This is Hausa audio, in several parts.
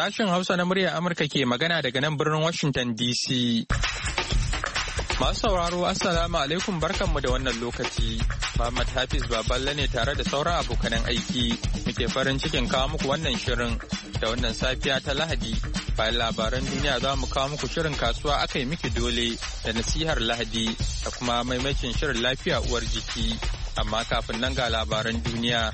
Sashen Hausa na muryar Amurka ke magana daga nan birnin Washington DC. Masu sauraro Assalamu alaikum barkanmu da wannan lokaci. Muhammad Hafiz Baballe ne tare da sauran abokanan aiki. Muke farin cikin kawo muku wannan shirin da wannan safiya ta Lahadi. Bayan labaran duniya za mu kawo muku shirin kasuwa aka yi miki dole da nasihar Lahadi da kuma maimacin shirin lafiya uwar jiki. Amma kafin nan ga labaran duniya.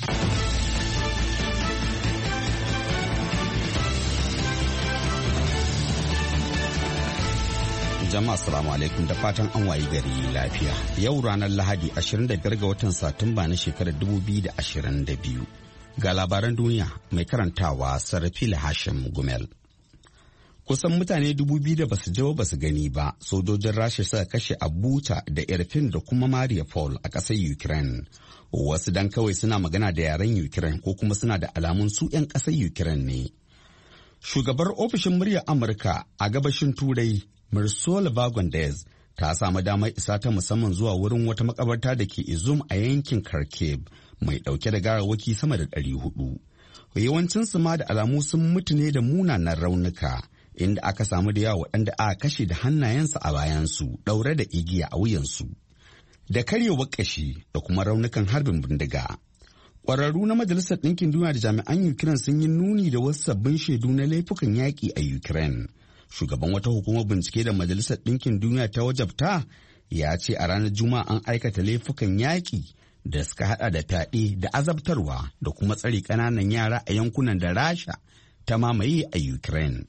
Jama'a salamu alaikum da fatan an wayi gari lafiya. Yau ranar Lahadi 25 ga watan Satumba na shekarar 2022. Ga labaran duniya mai karantawa Sarfil Hashim Gumel. Kusan mutane 2,000 da basu jawo basu gani ba, sojojin Rasha suka kashe a Bucha da Irpin da kuma Mariupol a ƙasar Ukraine. Wasu dan kawai suna magana da yaren Ukraine ko kuma suna da alamun su 'yan ƙasar Ukraine ne. Shugabar ofishin muryar Amurka a gabashin Turai Mirsola Bagondez ta samu damar isa ta musamman zuwa wurin wata makabarta da ke Izum a yankin Kharkiv mai dauke da garawaki sama da 400. Yawancinsu ma da alamu sun mutu ne da munanan raunuka, inda aka samu da yawa waɗanda aka kashe da hannayensu a bayansu ɗaure da igiya a wuyansu, da karyewar ƙashi da kuma raunukan harbin bindiga. Ƙwararru na Majalisar Ɗinkin Duniya da jami'an Ukraine sun yi nuni da wasu sabbin shaidu na laifukan yaƙi a Ukraine. Shugaban wata hukumar bincike da Majalisar Ɗinkin Duniya ta wajabta ya ce a ranar Juma'a an aikata laifukan yaƙi da suka hada da fyaɗe da azabtarwa da kuma tsare ƙananan yara a yankunan da Rasha ta mamaye a Ukraine.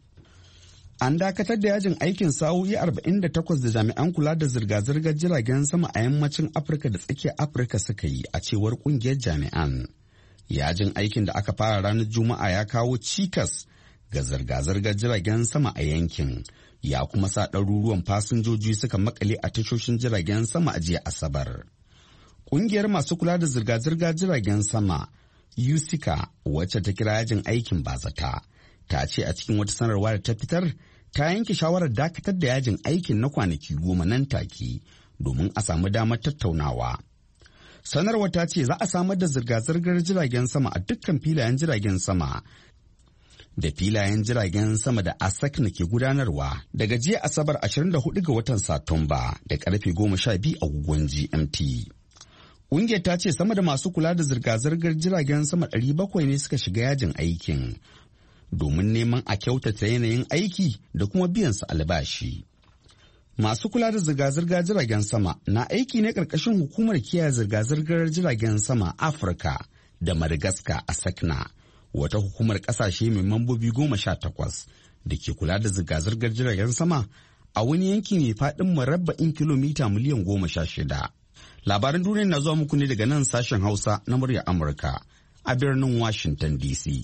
An dakatar da yajin aikin sa'o'i 48 da jami'an kula da zirga-zirgar jiragen sama a yammacin Afirka da tsakiyar Afirka suka yi a cewar ƙungiyar jami'an. Yajin aikin da aka fara ranar Juma'a ya kawo cikas ga zirga-zirgar jiragen sama a yankin, ya kuma sa ɗaruruwan fasinjoji suka makale a tashoshin jiragen sama a jiya Asabar. Ƙungiyar masu kula da zirga-zirgar jiragen sama USICA, wacce ta kira yajin aikin bazata, ta ce a cikin wata sanarwa da ta fitar ta yanke shawarar dakatar da yajin aikin na kwanaki 10 nan take domin a samu damar tattaunawa. Sanarwa ta ce za a samar da zirga-zirgar jiragen sama a dukkan filayen jiragen sama da filayen jiragen sama da ASAC ke gudanarwa daga jiya Asabar 24 ga watan Satumba da karfe 12 agogon GMT. Ƙungiyar ta ce sama da masu kula da zirga-zirgar jiragen sama 700 ne suka shiga yajin aikin domin neman a kyautata yanayin aiki da kuma biyan su albashi. Masu kula da zirga-zirgar jiragen sama na aiki ne ƙarƙashin hukumar kiyaye zirga-zirgar jiragen sama Afirka da Madagascar a SACNA. Wata hukumar kasashe mai mambobi 18 da ke kula da zirga-zirgar jiragen sama a wani yanki mai faɗin murabba'in kilomita miliyan 16. Labaran duniya na zuwa muku ne daga nan sashen Hausa na muryar Amurka a birnin Washington DC.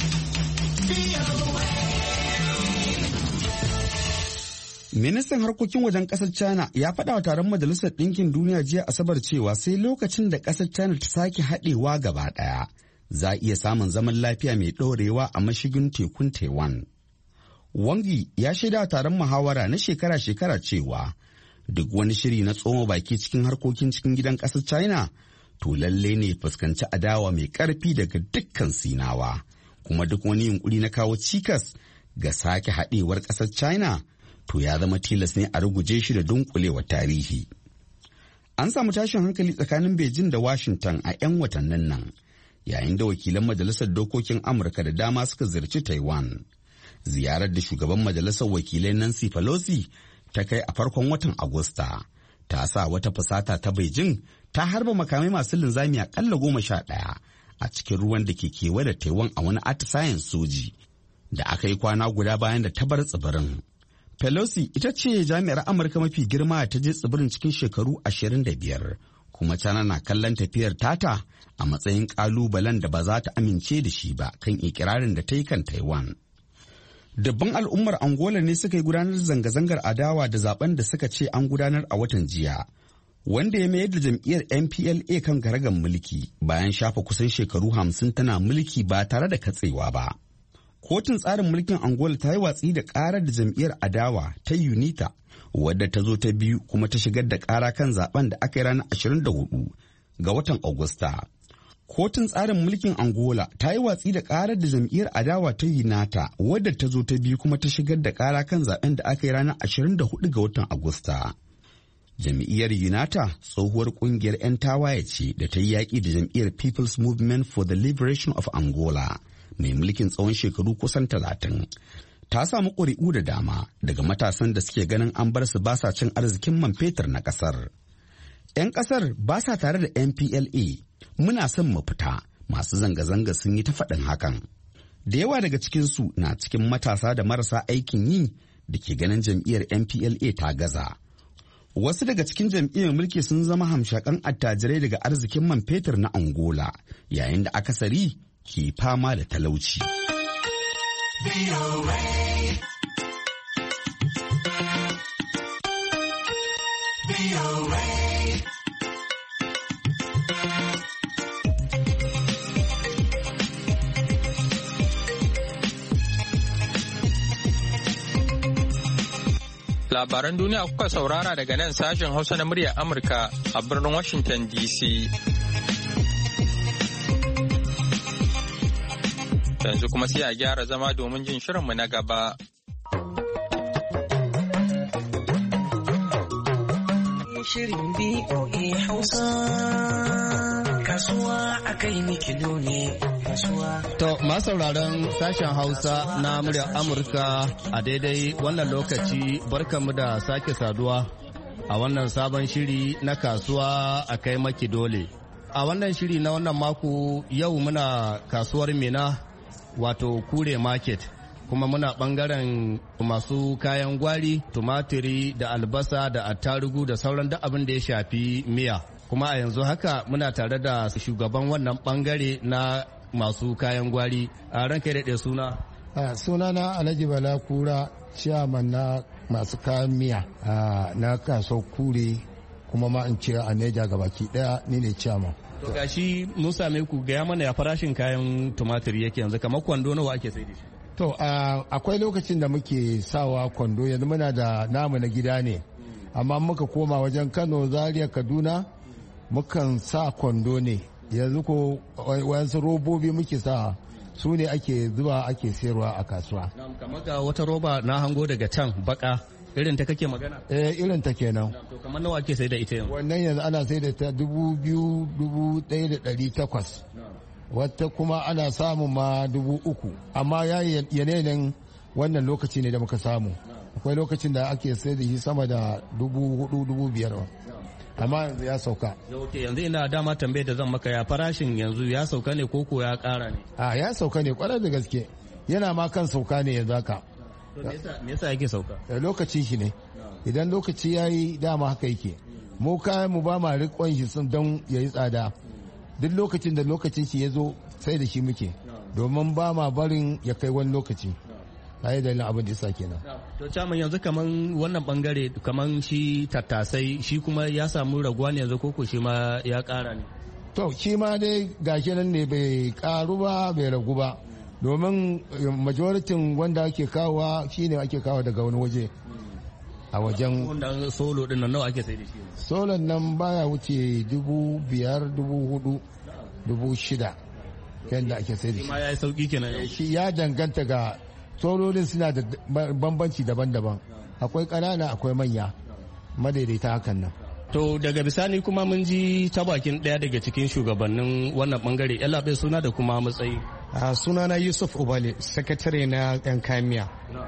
Ministan harkokin wajen ƙasar China ya faɗa wa taron Majalisar Ɗinkin Duniya jiya Asabar cewa sai lokacin da ƙasar China ta sake haɗewa gaba ɗaya, za a iya samun zaman lafiya mai ɗorewa a mashigin tekun Taiwan. Wang Yi ya shaida taron muhawara na shekara-shekara cewa duk wani shiri na tsoma baki cikin harkokin cikin gidan ƙasar China to lalle ne fuskanci adawa mai ƙarfi daga dukkan Sinawa, kuma duk wani yunkuri na kawo cikas ga sake haɗewar ƙasar China to ya zama tilas ne a ruguje shi da dunkulewar tarihi. An samu tashin hankali tsakanin Beijing da Washington a 'yan watannin nan, yayin da wakilan Majalisar Dokokin Amurka da dama suka ziyarci Taiwan. Ziyarar da shugaban Majalisar Wakilai Nancy Pelosi ta kai a farkon watan Agusta ta sa wata fusata ta Beijing ta harba makamai masu linzami akalla 11 a cikin ruwan da ke kewaye da Taiwan a wani atisayen soji da aka yi kwana guda bayan da ta bar tsibirin. Pelosi ita ce jami'ar Amurka mafi girma ta je tsibirin cikin shekaru 25, kuma China na kallon tafiyar tata a matsayin kalubalen da ba za ta amince da shi ba kan ikirarin da ta yi kan Taiwan. Dabban al'ummar Angola ne suka yi gudanar zanga-zangar adawa da zaben da suka ce an gudanar a watan jiya, wanda ya mayar da jam'iyyar MPLA kan karagar mulki bayan shafa kusan shekaru 50 tana mulki ba tare da katsewa ba. Kotun tsarin mulkin Angola ta yi watsi da karar da jam'iyyar adawa ta UNITA, wadda ta zo ta biyu kuma ta shigar da kara kan zaben da aka yi ranar 24 ga watan Agusta. Kotun tsarin mulkin Angola ta yi watsi da karar da jam'iyyar adawa ta Unata wadda ta zo ta biyu kuma ta shigar da kara kan zaben da aka yi ranar 24 ga watan Agusta. Jam'iyyar Unata tsohuwar kungiyar 'yan tawaye ce da ta yi yaƙi da jam'iyyar People's Movement for the Liberation of Angola mai mulkin tsawon shekaru kusan 30. Ta samu ƙuri'u da dama daga matasan da suke ganin an bar su basa cin arzikin man fetur na ƙasar. 'Yan ƙasar ba sa tare da MPLA. Muna son mu fita, masu zanga-zanga sun yi ta faɗin hakan. Da yawa daga cikinsu na cikin matasa da marasa aikin yi da ke ganin jam'iyyar MPLA ta gaza. Wasu daga cikin jam'iyyar mulki sun zama hamshakan attajirai daga arzikin man fetur na Angola, yayin da akasari ke fama da talauci. Labaran duniya kuka saurara daga nan sashen Hausa na muryar Amurka a birnin Washington DC. Yanzu kuma sai a gyara zama domin jin shirinmu na gaba. Shirin BOA Hausa kasuwa akai mikilo ne. To, masauraran sashen Hausa na muryar Amurka a daidai wannan lokaci barkanmu da sake saduwa a wannan sabon shiri na kasuwa a kai maki dole. A wannan shiri na wannan mako yau muna kasuwar Mina wato Kure Market kuma muna bangaren masu kayan gwari, tumatiri da albasa da attarugu da sauran duk abin da ya shafi miya. Kuma a yanzu haka muna tare da shugaban wannan bangare na masu kayan gwari. A ranka daɗe suna? Sunana Alhaji Bala Kura, ciyaman na masu kayan miya na kasuwar Kure, kuma ma in ce a Neja gabaki daya ni ne ciyaman. To gashi mun same ku gaya mana ya farashin kayan tumatir yake yanzu, kamar kwando nawa ake sai da shi? To akwai lokacin da muke sawa kwando, yanzu muna da namu na gida ne, amma muka koma wajen Kano, Zaria, Kaduna mukan sa kwando ne. Yanzu ko wayansu robobi muke sa, su ne ake zuba ake sayarwa a kasuwa. Kamar ga wata roba na hango daga can baka, irin ta kake magana? Irin ta kenan. To kamar nawa ake sai da ita yanzu? Wannan yanzu ana sai da ta 2,1,800. Wata kuma ana samun ma 3,000. Amma yanayin wannan lokaci ne da muka samu. Akwai lokacin da ake sai da shi sama da 4,000-5,000. Amma yanzu ya sauka. Yanzu ina dama tambayar da zan maka, ya farashin yanzu ya sauka ne koko ya kara ne? Ya sauka ne kwarar da gaske, yana ma kan sauka ne yanzu haka. Me yasa yake sauka? Lokacin shi ne, idan lokaci ya yi dama haka yake. Mu kayan mu ba ma riƙon shi sun don ya yi tsada. Duk lokacin da lokacin shi ya zo sai da shi muke, domin ba ma barin ya kai wani lokaci. Ayi dalilin abin da yasa kenan. To caman yanzu kaman wannan bangare kaman shi tattasai shi kuma ya samu raguwa ne yanzu koko shi ma ya kara ne? To shi ma dai gashi nan ne bai karu ba bai ragu ba, domin majoritin wanda ake kawowa shine ake kawo daga wani waje a wajen. Wannan solo din nan nawa ake sai da shi? Solon nan baya wuce 5,000, 4,000, 6,000 yadda ake sai da shi. Ma ya yi sauki kenan. Shi ya danganta ga sololin, suna da bambanci daban-daban, akwai ƙanana akwai manya, madaidaita hakan nan. To daga bisani kuma mun ji ta bakin ɗaya daga cikin shugabannin wannan bangare, yalaɓe suna da kuma matsayi. Sunana Yusuf Ubale, sakatare na 'yan kayan miya.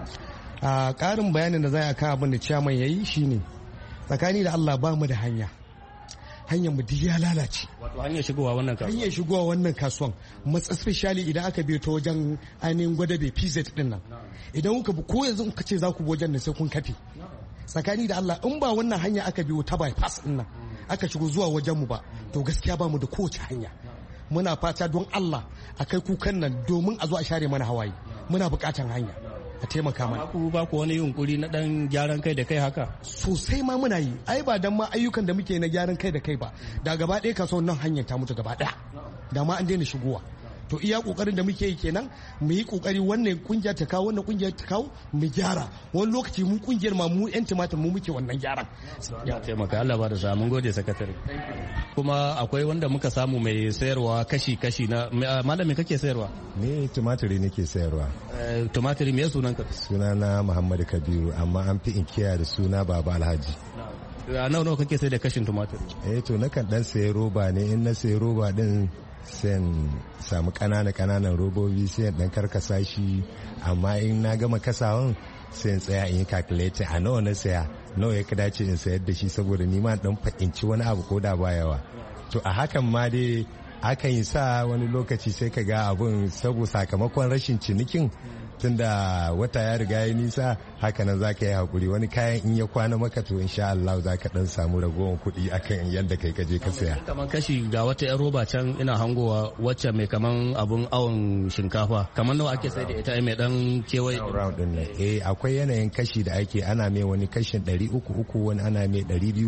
Ƙarin bayanin da za a kan abin da ciyaman ya yi shine, tsakani da Allah ba mu da hanya. Hanyar mu ya lalace. Wato hanyar shigowa wannan kasuwan. Hanyar shigowa wannan kasuwan, especially idan aka bi ta wajen ainihin gwadabe PZ din nan. Idan kuka bi ko yanzu kuka ce za ku bi wajen nan sai kun kafe. Tsakani da Allah in ba wannan hanya aka biyo ta bypass din nan aka shigo zuwa wajen mu ba, to gaskiya ba mu da kowace hanya. Muna fata don Allah a kai kukan nan domin a zo a share mana hawaye. Muna buƙatan hanya. A taimaka mana. Ku ba ku wani yunkuri na dan gyaran kai da kai haka? Sosai ma muna yi. Ai ba dan ma ayyukan da muke na gyaran kai da kai ba. Da gaba ɗaya kasuwan nan hanyar ta mutu gaba ɗaya. Da ma an daina shigowa. to iya kokarin da muke yi kenan mu yi kokari wannan kungiya ta kawo wannan kungiya ta kawo mu gyara wani lokaci mu kungiyar ma mu yan tumatir mu muke wannan gyaran ya taimaka Allah ba da sa mun gode sakatare kuma akwai wanda muka samu mai sayarwa kashi na malami kake sayarwa ni tumatiri nake sayarwa tumatiri me sunanka sunana Muhammadu Kabiru amma an fi inkiya da suna Baba Alhaji nawa kake sai da kashin tumatiri to nakan dan sayi roba ne in na sayi roba din sai samu kananan robobi sai dan karkasa shi amma in na gama kasawan sai tsaya in yi calculator a nawa na saya nawa ya dace in sayar da shi saboda ni ma dan fahimci wani abu ko da ba yawa to a hakan ma dai akan yi sa wani lokaci sai ka ga abun saboda sakamakon rashin cinikin tunda wata ya riga ya nisa haka nan zaka yi hakuri wani kayan in ya kwana maka to insha Allah zaka dan samu ragowar kuɗi akan yadda kai kaje ka saya kaman kashi ga wata yan roba can ina hangowa wacce mai kaman abun awon shinkafa kaman nawa ake sai da ita mai dan kewaye round din ne akwai yanayin kashi da ake ana mai wani kashin 300 wani ana mai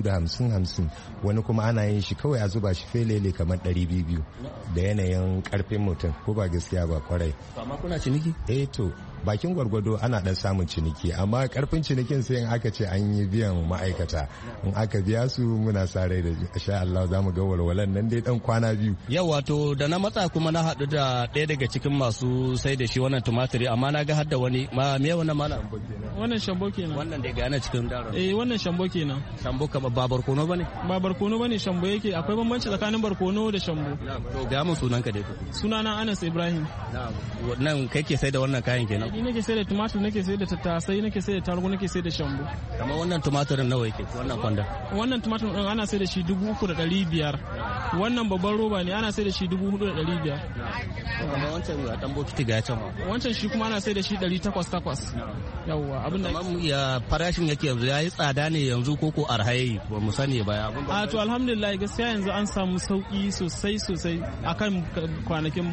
250 wani kuma ana yin shi kawai a zuba shi felele kamar 200 da yanayin karfin mutum ko ba gaskiya ba kwarai amma kuna ciniki to bakin gwargwado ana dan samun ciniki amma karfin cinikin sai in aka ce an yi biyan ma'aikata in aka biya su muna sa rai da insha Allah za mu ga walwalan nan dai dan kwana biyu yau wato da na matsa kuma na haɗu da ɗaya daga cikin masu sai da shi wannan tumatiri amma na ga hadda wani me wannan mana wannan shambo kenan wannan da ga yana cikin daro wannan shambo kenan shambo ka ba barkono bane ba barkono bane shambo yake akwai bambanci tsakanin barkono da shambo to ga mu sunanka dai sunana Anas Ibrahim nan kai ke sai da wannan kayan kenan ni nake sai da tumatur nake sai da tattasai nake sai da tarugu nake sai da shambo kamar wannan tumaturin nawa yake wannan kwanda wannan tumatur din ana sai da shi 3,500 wannan babban roba ne ana sai da shi 4,500 kamar wancan ga dan bokiti ga can wancan shi kuma ana sai da shi 800 yawa abin da ya farashin yake yanzu yayi tsada ne yanzu koko arhayi ba mu sani ba a to alhamdulillah gaskiya yanzu an samu sauki sosai akan kwanakin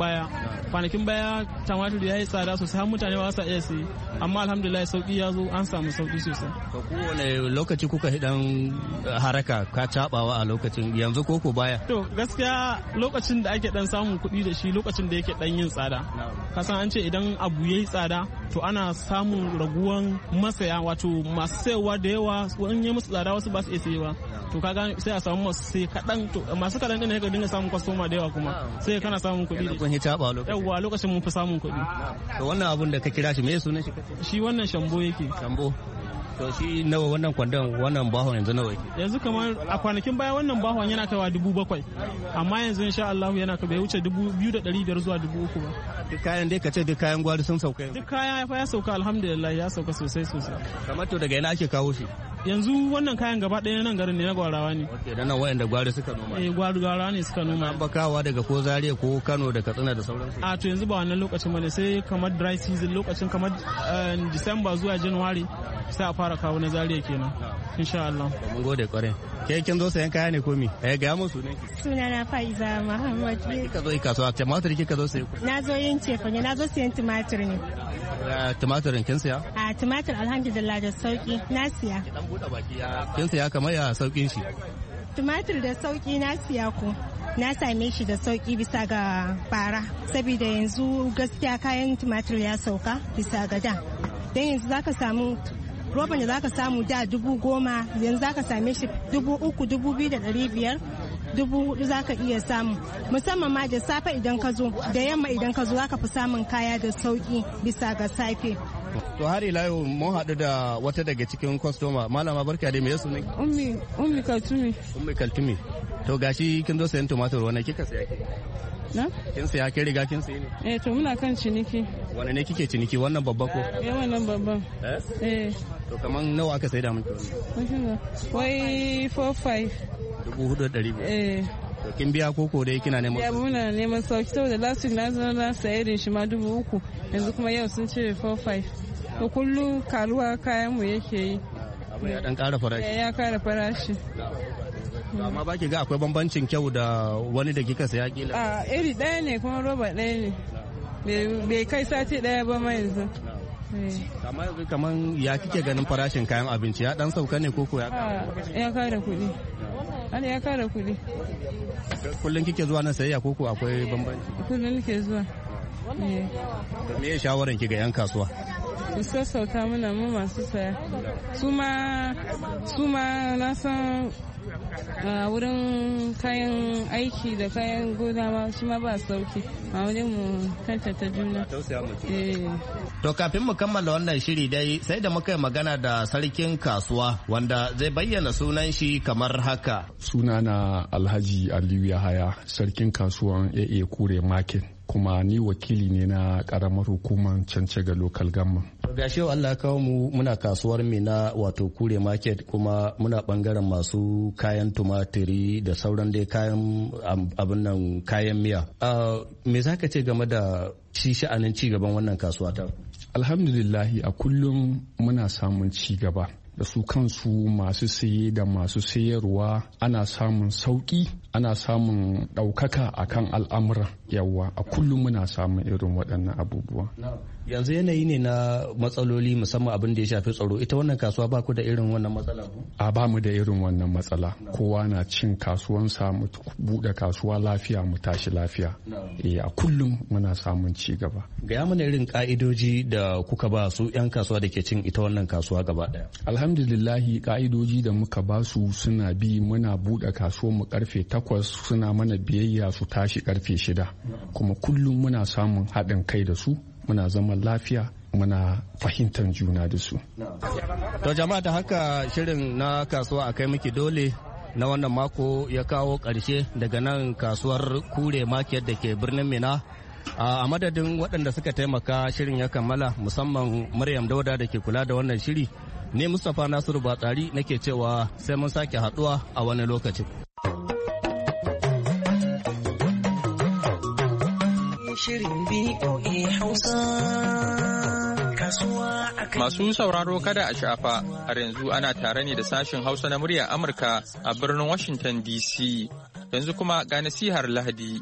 baya tumatur yayi tsada sosai har mutane ba sa iya sai amma alhamdulillah sauki ya zo an samu sauki sosai to kowane lokaci kuka hidan haraka ka cabawa a lokacin yanzu koko baya to gaskiya lokacin da ake dan samun kuɗi da shi lokacin da yake dan yin tsada kasan an ce idan abu yayi tsada to ana samun raguwan masaya wato masu sayarwa da yawa in yi musu tsada wasu ba su iya sayewa to kaga sai a samu masu sai kadan to masu kadan din ne ka dinga samun kwastoma da yawa kuma sai kana samun kuɗi da kun hita ba yawa lokacin mun fi samun kuɗi to wannan abun da ka kira shi me sunan shi shi wannan shambo yake shambo to shi nawa wannan kwandon wannan bahon yanzu nawa yake yanzu kamar a kwanakin baya wannan bahon yana kaiwa 7,000 amma yanzu insha Allah yana ka bai wuce 2,500 zuwa 3,000 ba duk kayan dai ka ce duk kayan gwari sun sauka yanzu duk kaya ya sauka alhamdulillah ya sauka sosai kamar to daga ina ake kawo shi yanzu wannan kayan gaba ɗaya nan garin ne na gwarawa ne da nan wayanda gwari suka noma gwarawa ne suka noma bakawa daga ko Zaria ko Kano da Katsina da sauransu a to yanzu ba wannan lokacin bane sai kamar dry season lokacin kamar December zuwa January sai a fara kawo na Zaria kenan insha Allah mun gode kwarai ke kin zo sayan kaya ne ko mi ga mu su ne sunana Faiza Muhammad kika zo kasuwa tumatir kika zo sayi na zo yin cefa ne na zo sayan tumatir ne tumatirin kin siya a tumatir alhamdulillah da sauki na siya kin siya kamar ya saukin shi tumatir da sauki na siya ko na same shi da sauki bisa ga bara saboda yanzu gaskiya kayan tumatir ya sauka bisa ga da dan yanzu zaka samu roban da zaka samu da 10,000 yanzu zaka same shi 3,000 2,500 4,000 zaka iya samu musamman ma da safe idan ka zo da yamma idan ka zo zaka fi samun kaya da sauki bisa ga safe. To har ila yau mun haɗu da wata daga cikin kwastoma malama barka dai me yasu ne? Ummi Kaltumi. Ummi Kaltumi. To gashi kin zo sayan tumatur wani kika saya ke? Na? Kin saya kin riga kin sayi ne? To muna kan ciniki. Wane ne kike ciniki wannan babba ko? Wannan babban. To kaman nawa aka saida miki wannan? Wai 4,500. 4,500. To kin biya koko dai kina neman? Ya muna neman sauki saboda last week na zo na saye da shi ma 3,000 yanzu kuma yau sun ce 4,500. To kullum karuwa kayan mu yake yi. Abu ya dan ƙara farashi. Ya ƙara farashi. Amma ba ki ga akwai bambancin kyau da wani da kika saya kila? A iri ɗaya ne kuma roba ɗaya ne. Bai kai sati ɗaya ba ma yanzu. Amma yanzu kaman ya kike ganin farashin kayan abinci ya dan sauka ne koko ya ya kara kuɗi. Ana ya kara kuɗi. Kullum kike zuwa nan sayayya ko akwai bambanci? Kullum nake zuwa. Me ya shawaran ki ga 'yan kasuwa? Su sassauta mana mu masu saya. Su ma na san wurin kayan aiki da kayan gona ma shi ma ba sauki. A wurin mu tantata juna. To kafin mu kammala wannan shiri dai sai da muka yi magana da sarkin kasuwa wanda zai bayyana sunan shi kamar haka. Sunana Alhaji Aliyu Yahaya, sarkin kasuwan AA Kure Market. Kuma ni wakili ne na karamar hukumar Cancega Local Government. Gashi Allah kawo mu muna kasuwar Mina wato Kure Market, kuma muna bangaren masu kayan tumatiri da sauran dai kayan abin nan kayan miya. Me zaka ce game da shi sha'anin ci gaban wannan kasuwa ta? Alhamdulillahi, a kullum muna samun ci gaba. Da su kansu masu saye da masu sayarwa ana samun sauki, ana samun ɗaukaka akan al'amura. Yawa a kullum muna samun irin waɗannan abubuwa. Yanzu yanayi ne na matsaloli, musamman abin da ya shafi tsaro. Ita wannan kasuwa ba ku da irin wannan matsala? A ba mu da irin wannan matsala. Kowa na cin kasuwansa, mu buɗe kasuwa lafiya, mu tashi lafiya. A kullum muna samun ci gaba. Gaya mana irin ka'idoji da kuka ba su 'yan kasuwa da ke cin ita wannan kasuwa gaba ɗaya. Alhamdulillahi, ka'idoji da muka ba su suna bi. Muna buɗe kasuwar mu karfe 8, suna mana biyayya su tashi karfe 6. Kuma kullum muna samun haɗin kai da su, muna zaman lafiya, muna fahimtar juna da su. To jama'a, da haka shirin na kasuwa a kai miki dole na wannan mako ya kawo ƙarshe daga nan kasuwar Kure Market da ke birnin Mina. A madadin waɗanda suka taimaka shirin ya kammala, musamman Maryam Dauda da ke kula da wannan shiri, ne Mustapha Nasiru Batsari nake cewa sai mun sake haɗuwa a wani lokacin. Masu sauraro kada a shafa, har yanzu ana tare ne da sashen Hausa na muryar Amurka a birnin Washington DC. Yanzu kuma ga nasihar Lahadi.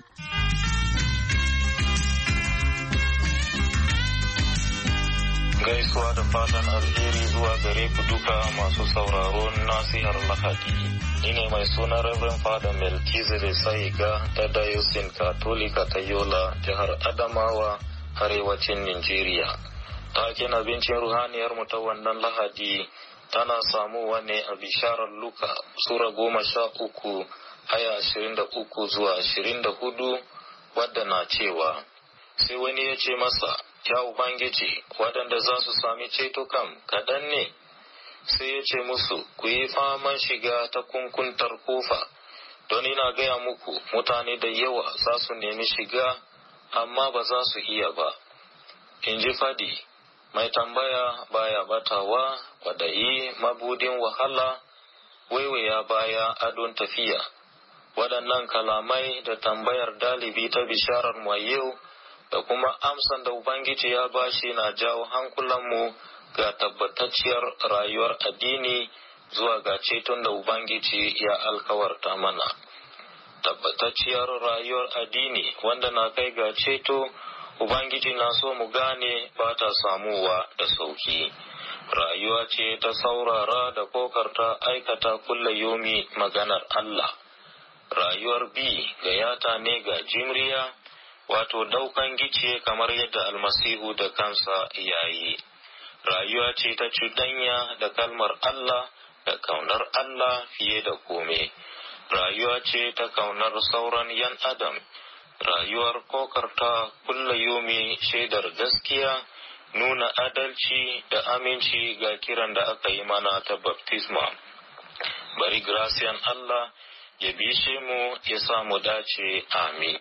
Gaisuwa da fatan alheri zuwa gare ku duka masu sauraron nasihar Lahadi. Ni ne mai suna Reverend Father Melchizedek Saiga ta Dayosin Katolika ta Yola, jihar Adamawa, arewacin Nigeria. Taken abincin ruhaniyar mu ta wannan Lahadi tana samuwa ne a bisharar Luka, Sura 13, aya 23 zuwa 24, wadda na cewa, sai wani ya ce masa, ya Ubangiji, waɗanda za su sami ceto kam kaɗan ne. Sai ya ce musu, ku yi faman shiga ta kunkuntar kofa, don ina gaya muku mutane da yawa za su nemi shiga, amma ba za su iya ba. In ji fadi, mai tambaya baya batawa, kwadayi mabudin wahala, waiwaya baya adon tafiya. Waɗannan kalamai da tambayar dalibi ta bisharar mu yau da kuma amsan da Ubangiji ya bashi na jawo hankulanmu ga tabbatacciyar rayuwar addini zuwa ga ceton da Ubangiji ya alkawarta mana. Tabbatacciyar rayuwar addini wanda na kai ga ceto, Ubangiji na so mu gane ba ta samuwa da sauki. Rayuwa ce ta saurara da kokarta aikata kullayomi maganar Allah. Rayuwar bi ga yata ne ga jimriya, wato daukan gice kamar yadda almasihu da kansa yayi. Rayuwa ce ta cuɗanya da kalmar Allah da kaunar Allah fiye da kome. Rayuwa ce ta kaunar sauran yan adam. Rayuwar kokarta kullayomi shaidar gaskiya, nuna adalci da aminci ga kiran da aka yi mana ta baptisma. Bari gracian Allah ya bishe mu ya samu dace. Amin.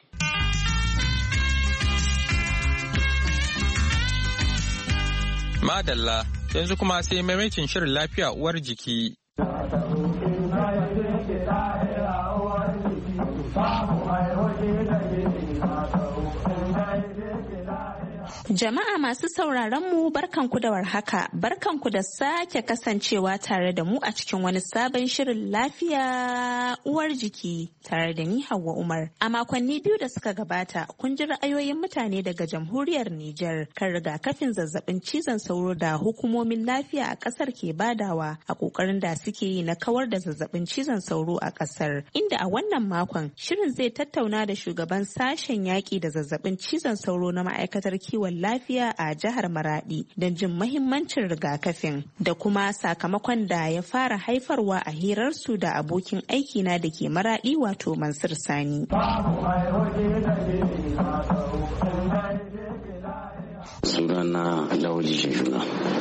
Madalla, yanzu kuma sai maimacin shirin lafiya uwar jiki. Jama'a masu sauraron mu barkanku da warhaka, barkanku da sake kasancewa tare da mu a cikin wani sabon shirin lafiya uwar jiki tare da ni Hauwa Umar. A makonni 2 da suka gabata kun ji ra'ayoyin mutane daga jamhuriyar Nijar kan rigakafin zazzabin cizon sauro da hukumomin lafiya a kasar ke badawa a kokarin da suke yi na kawar da zazzabin cizon sauro a kasar. Inda a wannan makon shirin zai tattauna da shugaban sashen yaƙi da zazzabin cizon sauro na ma'aikatar kiwon lafiya a jihar Maradi don jin mahimmancin rigakafin da kuma sakamakon da ya fara haifarwa a hirarsu da abokin aikina da ke Maradi wato Mansur Sani. Sunana Lawaji Shishuna,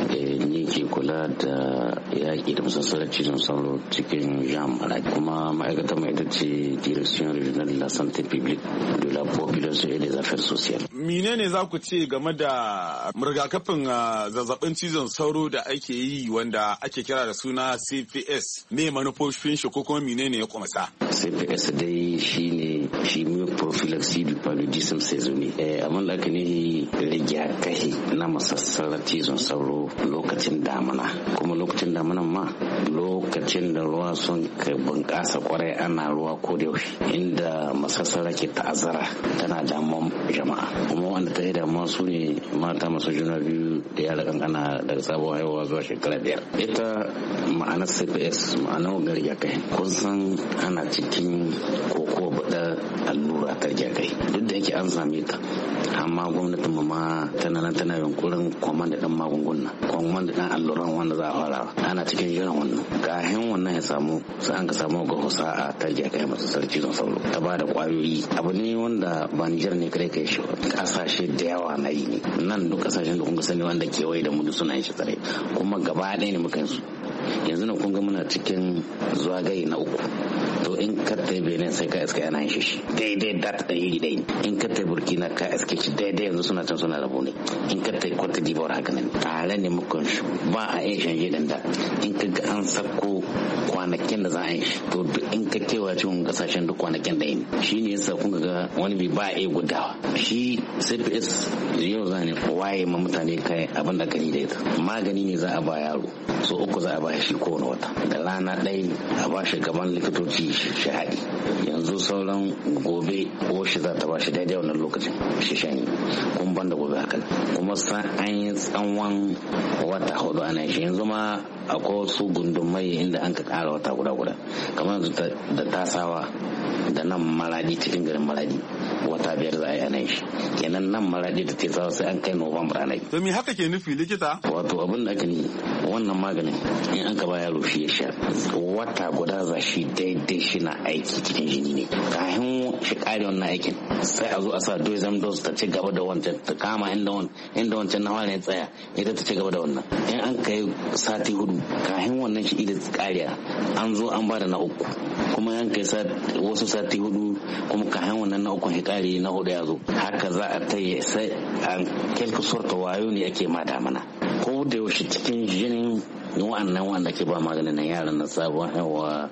ni ke kula da yaƙi da masassarar cizon sauro cikin jihar Maradi, kuma ma'aikatar mai ita ce Direction Regional de la Santé Publique de la Population et des Affaires Sociales. Menene za ku ce game da rigakafin zazzabin cizon sauro da ake yi wanda ake kira da suna CPS? Me manufofin shi ko kuma menene ya kumasa? CPS dai shine chimio prophylaxis du paludisme saisonnier. Amma da aka ne rigakafi na masassarar cizon sauro lokacin damana, kuma lokacin damanan ma lokacin da ruwa sun kai bunƙasa kwarai, ana ruwa ko da yaushe, inda masassara ke ta'azzara tana damuwa jama'a, kuma wanda ta yi damuwa su ne mata masu juna biyu da yara kankana daga sabon haihuwa zuwa shekara 5. Ita ma'anar CPS, ma'anar rigakafi, kun san ana cikin koko bada allura ta rigakafi, duk da yake an same ta, amma gwamnatin mu ma tana yunkurin kwamanda dan magunguna, kwamanda dan alluran wanda za a fara, ana cikin jiran wannan. Kahin wannan ya samu sai an ka samu ga husa'a ta rigakafi masu sarki don sauro ta ba da kwayoyi. Abu ne wanda ba Nijar ne kare kai shi, kasashe da yawa na yi ne, nan duk kasashen da kun sani wanda kewaye da mu suna yin shi tsare, kuma gaba ɗaya ne muka yin su. Yanzu nan kun ga muna cikin zagaye na 3, to in ka tai Benin sai ka iska yana yin shi daidai dat da iri ɗaya, in ka tai Burkina ka iske shi daidai, yanzu suna can suna rabo ne, in ka tai Cote d'Ivoire haka nan tare ne muka shi, ba a iya shanje da in ka ga an sako kwanakin da za a yi shi, to in ka kewa cikin kasashen duk kwanakin da yi, shi ne yasa kun ga wani bi ba a iya gudawa. Shi CPS yau za ne waye ma mutane kai abin da gani da ita, magani ne za a ba yaro so 3 za a ba shi kowane wata, da rana ɗaya a ba shi gaban likitoci shi haɗi. Yanzu sauran gobe ko shi za ta ba shi daidai wannan lokacin shi shanyi, kun ban da gobe haka, kuma sa an yi tsawon wata 4 ana shi. Yanzu ma akwai wasu gundumai inda an ka ƙara wata guda kamar da tasawa da nan Maradi, cikin garin Maradi wata 5 za a yi ana shi, kenan nan Maradi da tasawa sai an kai Nuwamba ana yi. To me haka ke nufi likita? Wato abin da aka ni wannan maganin in an ka ba yaro shi ya sha wata guda za shi daidai shi na aiki cikin jini ne, kafin shi kare wannan aikin sai a zo a sa dozem dose ta ci gaba da wancan, ta kama inda wancan na wani ya tsaya, ita ta ci gaba da wannan. In an kai sati 4 kafin wannan shi da kariya an zo an ba da na 3, kuma yan kai wasu sati 4 kuma kafin wannan na 3 shi kare na 4 ya zo, haka za a tayi sai an kelka sorta wayo ne ake ma damana ko da yaushe cikin jinin wa'annan wanda ke ba maganin yaran na sabon haihuwa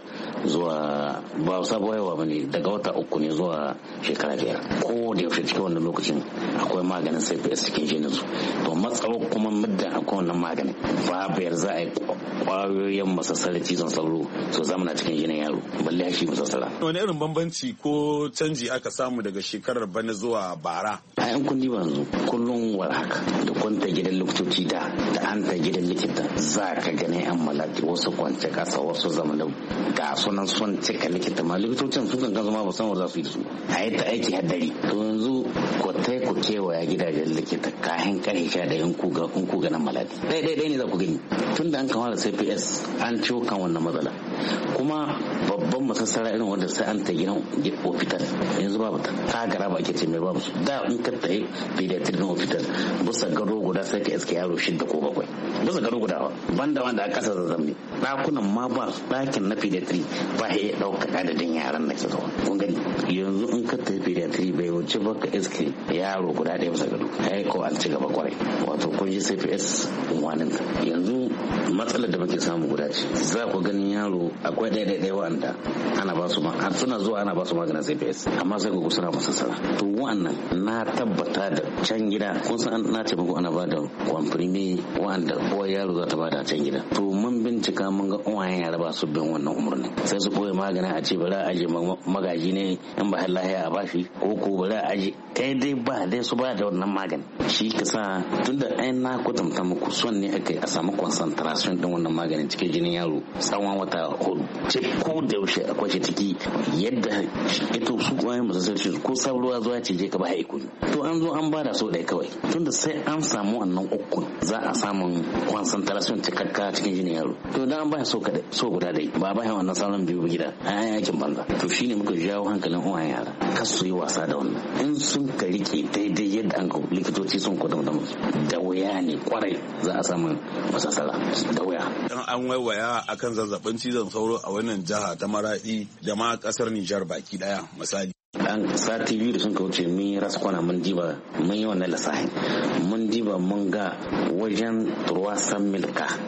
zuwa ba sabon haihuwa bane, daga wata 3 ne zuwa shekara 5, ko da yaushe cikin wannan lokacin akwai maganin CPS cikin jinin su. To matsaro kuma muddin akwai wannan maganin babu yar za a yi kwayoyin masassarar cizon sauro so zamana cikin jinin yaro, balle shi masassara. Wani irin bambanci ko canji aka samu daga shekarar bana zuwa bara? A yan kundi ba yanzu kullum war haka da kwanta gidan likitoci da an ta gidan likita za ka gane an malati wasu kwance kasa, wasu zama da ga sunan son cika likita, ma likitocin su kan zama ba san wa za su yi su a yi ta aiki haddari. To yanzu ku tai ku kewaya gidajen likita kahin karhe 11 in kuga nan malati dai ne za ku gani. Tun da an kama da CPS an ciwo kan wannan matsala, kuma babban masassara irin wanda sai an ta gidan hospital yanzu babu ta gara ba ake ce mai babu su. Da in ka tayi pediatric hospital bisa gado guda sai ka iske yaro 6 ko 7 bisa gado guda, banda wanda a kasa zazzamni dakunan ma ba su, dakin na pediatric ba ya dauka adadin yaran da ke zuwa. Kun gani yanzu in ka tayi pediatric bai wuce ba ka iske yaro guda ɗaya bisa gado, ai ko an ci gaba kwarai. Wato kun ji CPS wanin yanzu matsalar da muke samu guda ce, za ku ganin yaro akwai ɗaya wanda ana ba su suna zuwa ana ba su maganin CPS amma sai ku suna masassara. To wannan na tabbata da can gida kun san na ce muku ana ba da kwamfirmi wanda uwar yaro za ta ba da can gida. To mun bincika mun ga uwayen yara ba su bin wannan umarni sai su koyi magani a ce bari a aje magaji ne in ba lahiya a bashi ko bari a aje kai dai ba dai su ba da wannan magani. Shi kasa tunda ai na kwatanta muku son ne aka a samu concentration din wannan maganin cikin jinin yaro tsawon wata 4 ce ko da yaushe akwai shi ciki yadda ito su kwayoyin masu ko sabruwa zuwa ce je ka ba haiku to an zo an bada so ɗaya kawai tunda sai an samu wannan uku za a samu concentration cikakka cikin jinin yaro to dan an ba so guda dai ba ba wannan sauran biyu gida a yakin banza. To shine muka jawo hankalin uwayen yara kar su yi wasa da wannan in sun ka rike daidai yadda an likitoci sun kwatanta musu da wuya ne kwarai za a samu masassara da wuya. Dan an waiwaya akan zazzabin cizon sauro a wannan jiha ta Maradi da ma kasar Nijar baki daya misali. Dan sati biyu da sun kauce mun yi raskwana mun diba mun yi wannan lissafi mun diba mun ga wajen 300 mil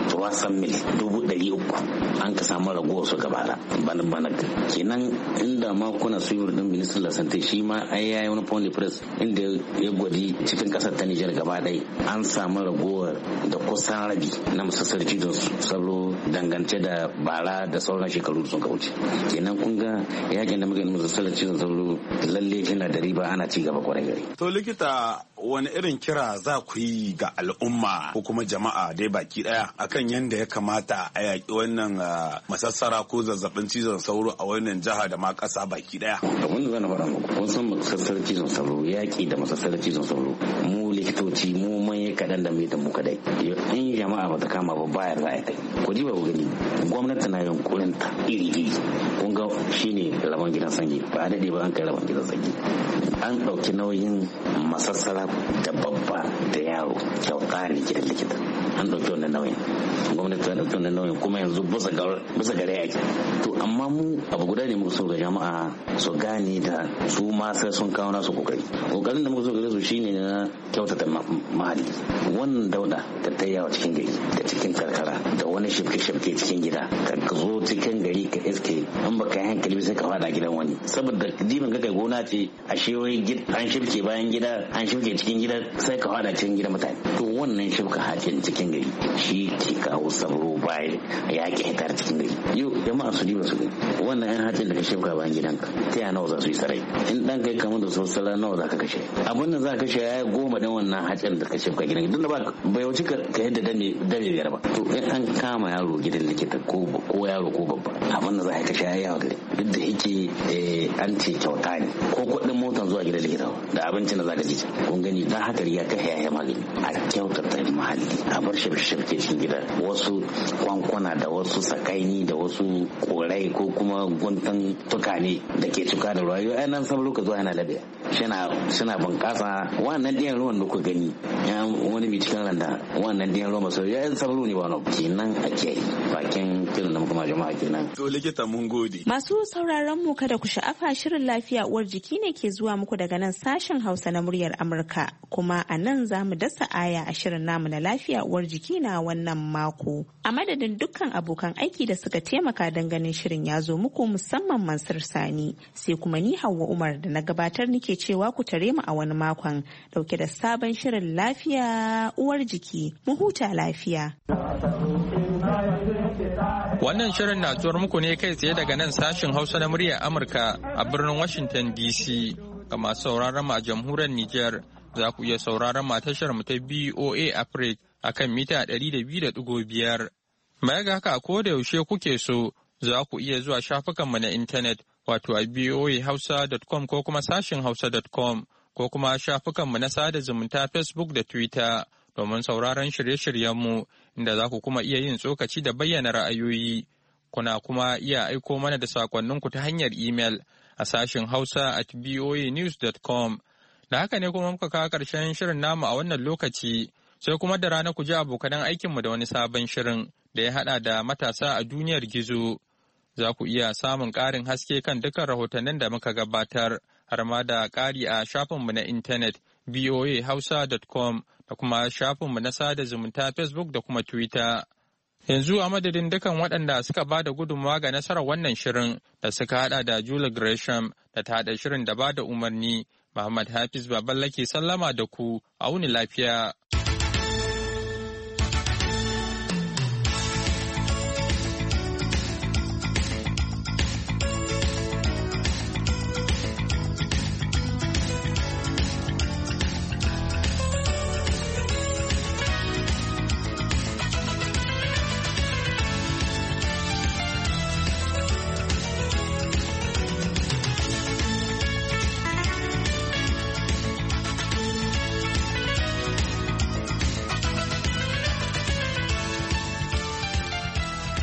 300 an ka samu ragowar su gaba da bana kenan inda ma kuna su yi din ministan lasante shi ma ai yayi wani point press inda ya gwadi cikin kasar ta Nijar gaba ɗaya an samu ragowar da kusan rabi na masassar cizon sauro dangance da bara da sauran shekaru sun kauce kenan kun ga yakin da muka yi masassar cizon sauro lalle yana da riba ana ci gaba kwarai gari. To likita wani irin kira za ku yi ga al'umma ko kuma jama'a dai baki daya akan yadda ya kamata a yaƙi wannan masassara ko zazzabin cizon sauro a wannan jiha da ma ƙasa baki daya. Abin da zan faɗa muku kun san masassar cizon sauro yaƙi da masassar cizon sauro mu likitoci mu manye kaɗan da mai da mu kadai in jama'a ba ta kama ba bayar za a kai ku ji ba ku gani gwamnati na yunkurin ta iri kun ga shine rabon gidan sanyi ba a daɗe ba an kai rabon gidan sanyi an ɗauki nauyin masassara da babba da yaro kyauta ne gidan likita an ɗauki wannan nauyin gwamnati ta ɗauki wannan nauyin kuma yanzu bisa gare yake to amma mu abu guda ne muka so ga jama'a su gane da su ma sai sun kawo nasu kokarin da muka so gare su shine na kyautata mahalli wannan dauda da ta yawa cikin gari da cikin karkara da wani shirke-shirke cikin gida ka zo cikin gari ka iske in baka yi hankali sai ka fada gidan wani saboda dibin ga kai gona ce a shewaye an shirke bayan gida an shirke cikin gida sai ka fada cikin gida mutane to wannan shirka hakin cikin gari shi ke kawo sabro bayan ya ke hitar cikin gari yau jama'a su diba su gani wannan yan hakin da ka shirka bayan gidanka ta yana nawa za su yi sarai in dan kai kamar da sosai nawa za ka kashe abin da za ka kashe ya goma dan wannan hakin da ka shirka gidan duk da ba bai wuce ka yadda dame biyar ba to in an kama yaro gidan likita ko yaro ko babba abin da za ka kashe ya yawa gari duk da yake an ce kyauta ne ko kuɗin motar zuwa gidan likita da abincin da za ka ci kun gani dan haka ya kai ya magani a kyautata muhalli a bar shirke cikin gida wasu kwankwana da wasu sakaini da wasu korai ko kuma guntun tukane da ke cuka da ruwa yau nan sabon lokaci zuwa yana labiya suna bunƙasa wannan ɗiyan ruwan da ku gani wani mai cikin randa wannan ɗiyan ruwan masu ya yi sabon ne wani kenan a kiyaye bakin kiran da muka jama'a kenan. To likita mun gode. Masu sauraron mu kada ku sha'afa shirin lafiya uwar jiki ne ke zuwa muku daga nan sashen Hausa na muryar Amurka kuma a nan za mu dasa aya a shirin namu na lafiya uwar jiki na wannan mako. A madadin dukkan abokan aiki da suka taimaka don ganin shirin ya zo muku musamman Mansur Sani sai kuma ni Hauwa Umar da na gabatar nike cewa ku tare mu a wani makon dauke da sabon shirin lafiya uwar jiki mu huta lafiya. Wannan shirin na zuwar muku ne kai tsaye daga nan sashin Hausa na muryar Amurka a birnin Washington DC. Ga masu sauraron mu a jamhuriyar Nijar za ku iya sauraron mu tashar mu ta BOA Africa a kan mita 200.5. Baya ga haka ko da yaushe kuke so za ku iya zuwa shafukanmu na intanet wato a boahausa.com ko kuma sashin hausa.com ko kuma shafukanmu na sada zumunta Facebook da Twitter domin sauraron shirye-shiryenmu inda za ku kuma iya yin tsokaci da bayyana ra'ayoyi. Kuna kuma iya aiko mana da sakonninku ta hanyar email a sashin hausa@boanews.com. Da haka ne kuma muka kawo ƙarshen shirin namu a wannan lokaci sai kuma da rana ku ji abokanan aikinmu da wani sabon shirin da ya haɗa da matasa a duniyar gizo. Za ku iya samun ƙarin haske kan dukkan rahotannin da muka gabatar har ma da ƙari a shafinmu na intanet boahausa.com da kuma shafinmu na sada zumunta Facebook da kuma Twitter. Yanzu a madadin dukan waɗanda suka ba da gudunmawa ga nasarar wannan shirin da suka hada da Julie Gresham da ta haɗa shirin da ba da umarni, Muhammad Hafiz Baballa ke sallama da ku, a wuni lafiya.